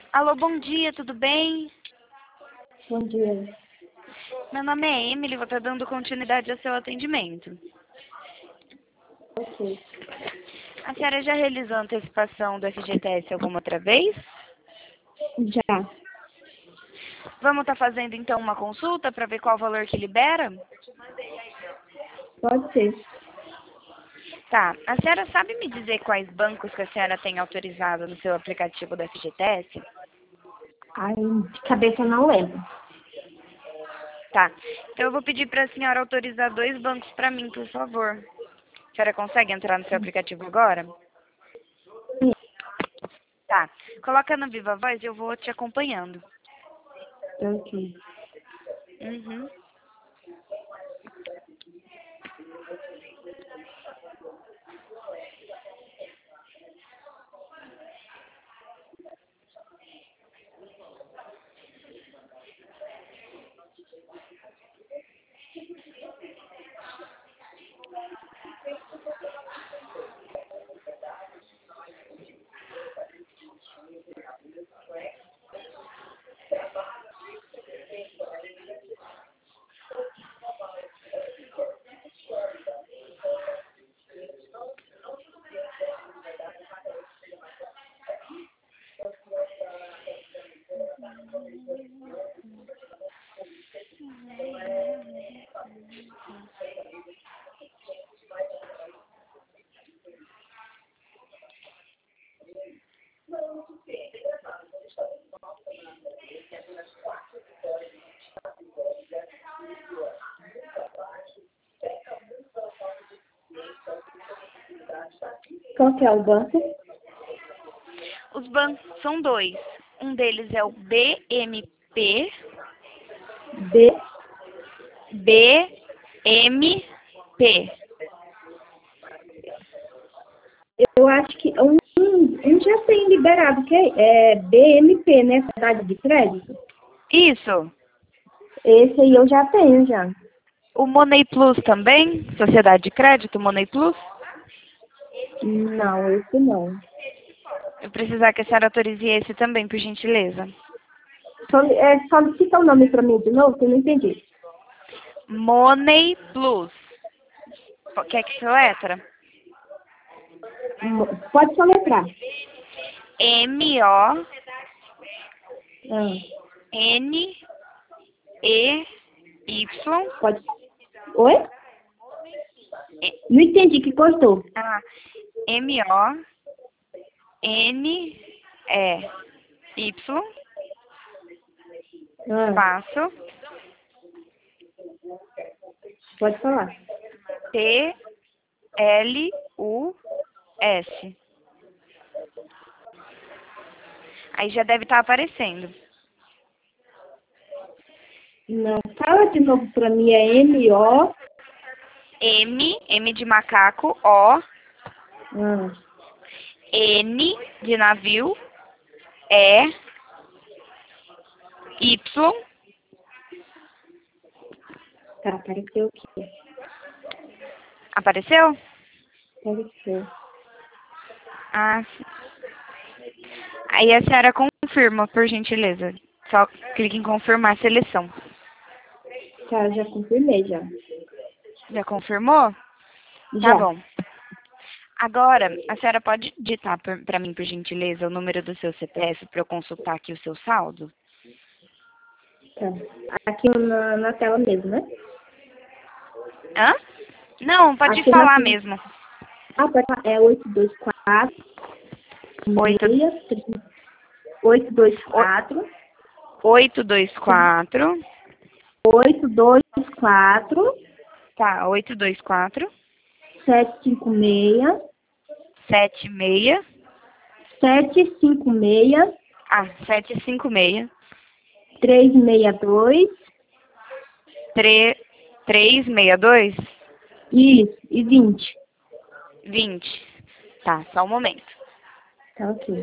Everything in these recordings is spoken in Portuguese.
Alô, bom dia, tudo bem? Bom dia. Meu nome é Emily, vou estar dando continuidade ao seu atendimento. Ok. A senhora já realizou a antecipação do FGTS alguma outra vez? Já. Vamos estar fazendo então uma consulta para ver qual o valor que libera? Pode ser. Tá. A senhora sabe me dizer quais bancos que a senhora tem autorizado no seu aplicativo do FGTS? Ai, de cabeça eu não lembro. Tá. Então eu vou pedir para a senhora autorizar 2 bancos para mim, por favor. A senhora consegue entrar no seu aplicativo agora? Sim. Tá. Coloca no Viva Voz e eu vou te acompanhando. Ok. Uhum. Qual que é o banco? Os bancos são 2. Um deles é o BMP, B. BMP. Eu acho que um já tem liberado, que é BMP, né? Sociedade de Crédito. Isso. Esse aí eu já tenho já. O Money Plus também? Sociedade de Crédito, Money Plus? Não, esse não. Eu precisar que a senhora autorize esse também, por gentileza. Solicita o nome para mim de novo, que eu não entendi. Money Plus. Quer que letra? Pode soletrar. M-O-N-E-Y Pode. Oi? Não entendi que cortou. M-O-N-E-Y Ah, espaço pode falar. T-L-U-S. Aí já deve estar aparecendo. Não, fala de novo para mim. É M-O. M de macaco, O, Ah, N de navio, E, Y. tá, apareceu aqui. Apareceu? Apareceu. Ah, sim. Aí a senhora confirma, por gentileza. Só clique em confirmar a seleção. Tá, já confirmei já. Já confirmou? Tá Já. bom. Agora, a senhora pode digitar para mim, por gentileza, o número do seu CPF para eu consultar aqui o seu saldo? Tá. Aqui na tela mesmo, né? Hã? Não, pode Aqui falar mesmo. pode falar. É 824 Oito, 824 824. 824 Tá, 824 756 76. 756 Ah, 756 362. 362 Isso, e 20. 20. Tá, só um momento. Tá ok.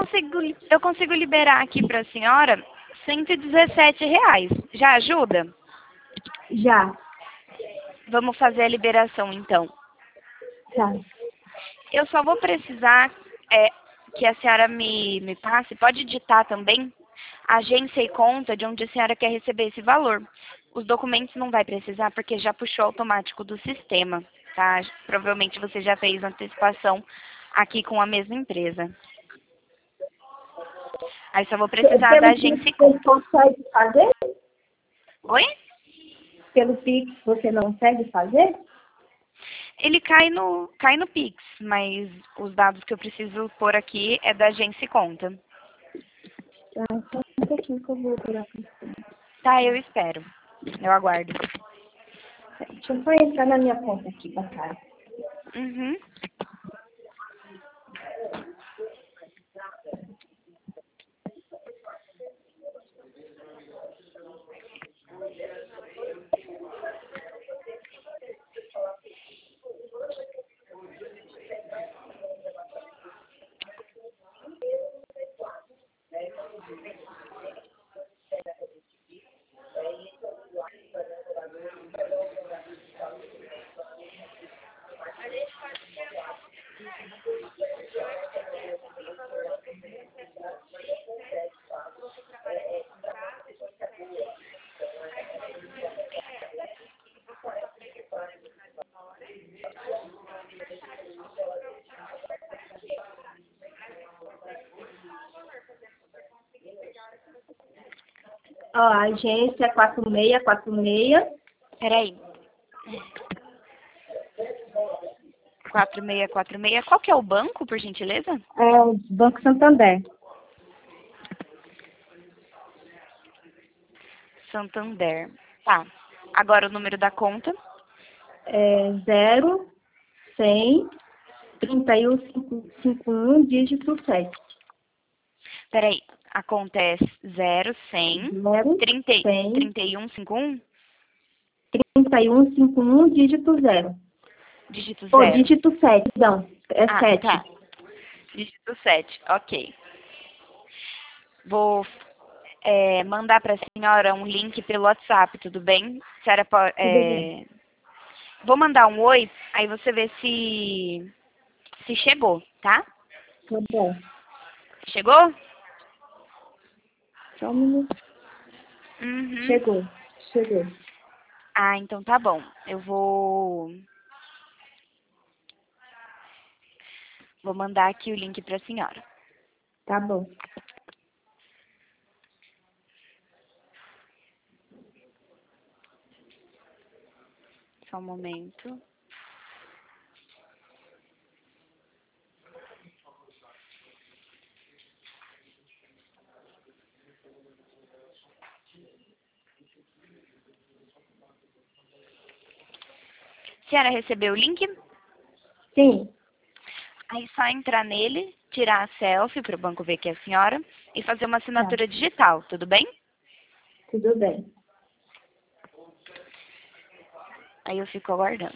consigo liberar aqui para a senhora R$ 117. Já ajuda? Já. Vamos fazer a liberação, então. Tá. Eu só vou precisar que a senhora me passe, pode digitar também, agência e conta de onde a senhora quer receber esse valor. Os documentos não vai precisar porque já puxou automático do sistema, tá? Provavelmente você já fez antecipação aqui com a mesma empresa. Aí só vou precisar da Pelo agência e Pix você conta. consegue fazer? Oi? Pelo Pix você não consegue fazer? Ele cai no Pix, mas os dados que eu preciso pôr aqui é da agência e conta. Ah, só um pouquinho que eu vou por aqui. Tá, eu espero. Eu aguardo. Deixa eu só entrar na minha conta aqui, Bacari. Uhum. Ó, a agência é 4646. Peraí. 4646. Qual que é o banco, por gentileza? É o Banco Santander. Santander. Tá. Agora o número da conta. É 0100 3151 dígito 7. Peraí. A conta é 0100 0100 3151 3151 dígito 0. dígito Ou 0. dígito 7, não. É Ah, 7. tá. Dígito 7. Ok. Vou mandar para a senhora um link pelo WhatsApp, tudo bem? A senhora Tudo bem. Vou mandar um oi, aí você vê se chegou, tá? Tá bom. Chegou? Só um minuto. Uhum. Chegou. Chegou. Ah, então tá bom. Eu vou mandar aqui o link para a senhora. Tá bom. Só um momento. A senhora recebeu o link? Sim. Aí só entrar nele, tirar a selfie para o banco ver que é a senhora e fazer uma Tá. assinatura digital, tudo bem? Tudo bem. Aí eu fico aguardando.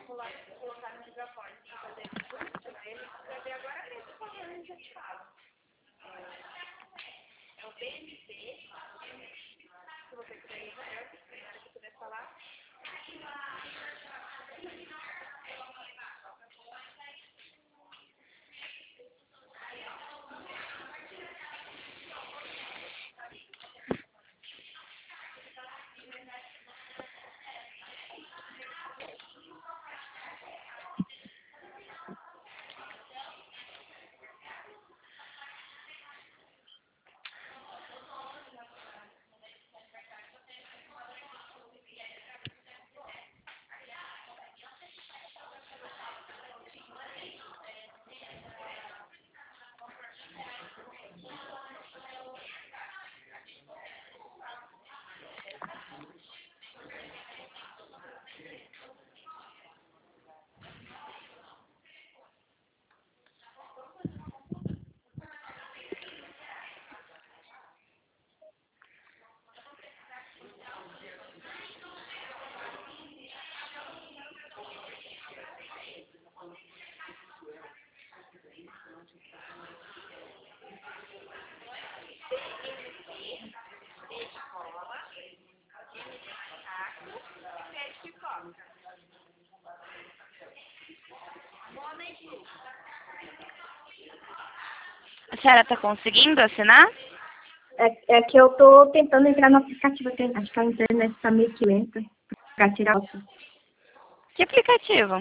A senhora está conseguindo assinar? É que eu tô tentando entrar no aplicativo, acho que a internet tá meio que lenta para tirar foto. Que aplicativo?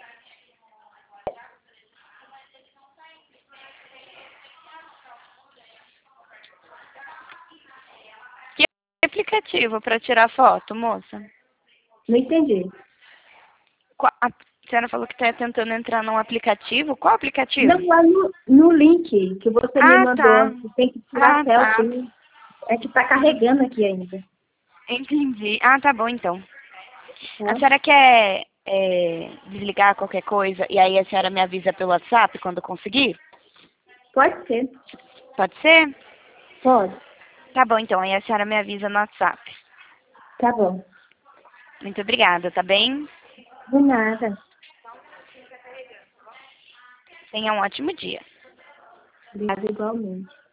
Que aplicativo para tirar foto, moça? Não entendi. A senhora falou que está tentando entrar num aplicativo? Qual aplicativo? Não, lá no link que você me mandou, Tá. você tem que tirar Tá. selfie. É que tá carregando aqui ainda. Entendi. Tá bom então. Tá? A senhora quer desligar qualquer coisa e aí a senhora me avisa pelo WhatsApp quando conseguir? Pode ser. Pode ser? Pode. Tá bom então, aí a senhora me avisa no WhatsApp. Tá bom. Muito obrigada, tá bem? De nada. Tenha um ótimo dia. Obrigada igualmente.